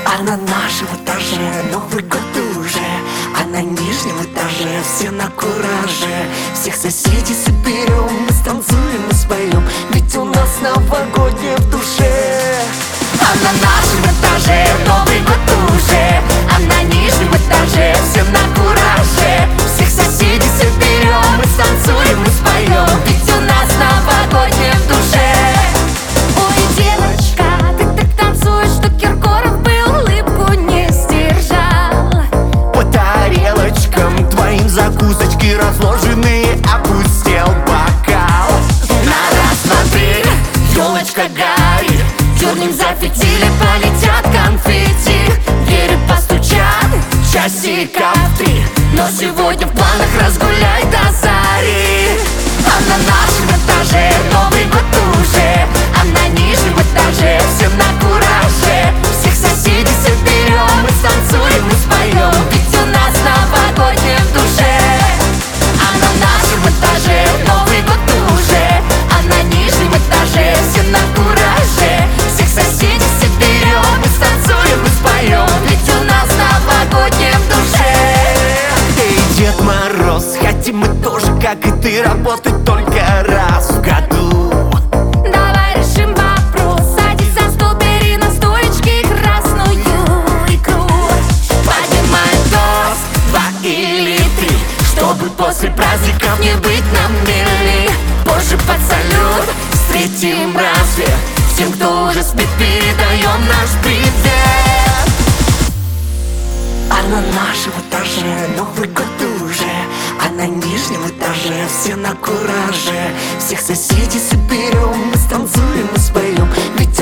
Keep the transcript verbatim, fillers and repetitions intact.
А на нашем этаже Новый год уже, а на нижнем этаже все на кураже. Всех соседей соберем, мы станцуем и споем, ведь у нас новогоднее в душе. А на нашем этаже Новый год уже, а на нижнем этаже все на кураже. Всех соседей соберем, мы станцуем и споем, ведь у нас новогоднее в душе. Ой, девочка, ты так танцуешь, что Киркоров бы улыбку не сдержал. По тарелочкам твоим закусочки разложенные, опустел бокал. На раз, два, три, елочка горит, дернем за фитили, полетят конфетти. Двери постучат, часика в три, но сегодня в планах разгуляй до зари. А на нашем этаже Новый год уже, а на нижнем этаже все на кураже. Всех соседей соберем, мы станцуем и споем, ведь у нас новогоднее в душе. А на нашем этаже Новый год уже, а на нижнем этаже все на кураже. Всех соседей соберем, мы станцуем и споем, ведь у нас новогоднее в душе. Эй, Дед Мороз, хотим мы тоже, как и ты, работать только раз в году. Давай решим вопрос, садись за стол, бери на стоечке красную икру. Поднимаем тост, два или три, чтобы после праздников не быть нам мили. Позже под салют встретим рассвет, всем, кто уже спит, передаем наш привет. А на нашем этаже Новый год уже, а на нижнем этаже все на кураже. Всех соседей соберем, мы станцуем и споем, ведь